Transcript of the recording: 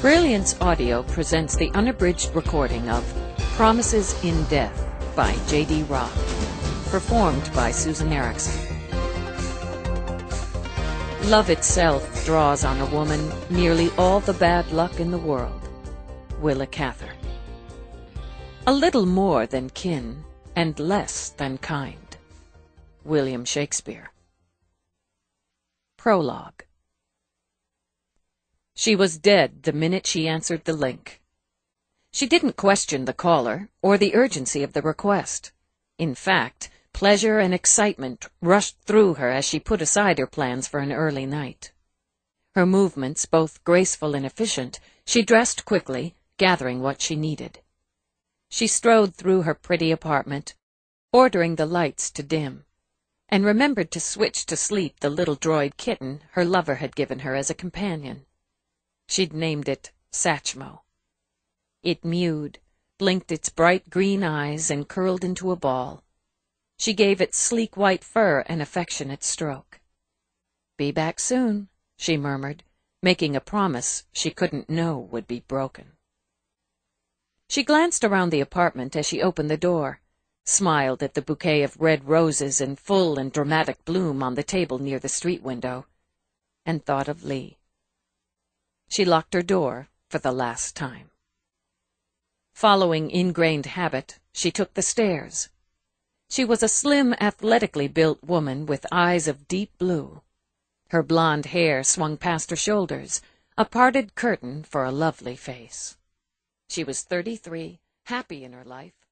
Brilliance Audio presents the unabridged recording of Promises in Death by J.D. Rock, performed by Susan Erickson. Love itself draws on a woman nearly all the bad luck in the world. Willa Cather. A little more than kin and less than kind. William Shakespeare. Prologue. She was dead the minute she answered the link. She didn't question the caller or the urgency of the request. In fact, pleasure and excitement rushed through her as she put aside her plans for an early night. Her movements both graceful and efficient, she dressed quickly, gathering what she needed. She strode through her pretty apartment, ordering the lights to dim, and remembered to switch to sleep the little droid kitten her lover had given her as a companion. She'd named it Satchmo. It mewed, blinked its bright green eyes, and curled into a ball. She gave its sleek white fur an affectionate stroke. "Be back soon," she murmured, making a promise she couldn't know would be broken. She glanced around the apartment as she opened the door, smiled at the bouquet of red roses in full and dramatic bloom on the table near the street window, and thought of Lee. She locked her door for the last time. Following ingrained habit, she took the stairs. She was a slim, athletically built woman with eyes of deep blue. Her blonde hair swung past her shoulders, a parted curtain for a lovely face. She was 33, happy in her life,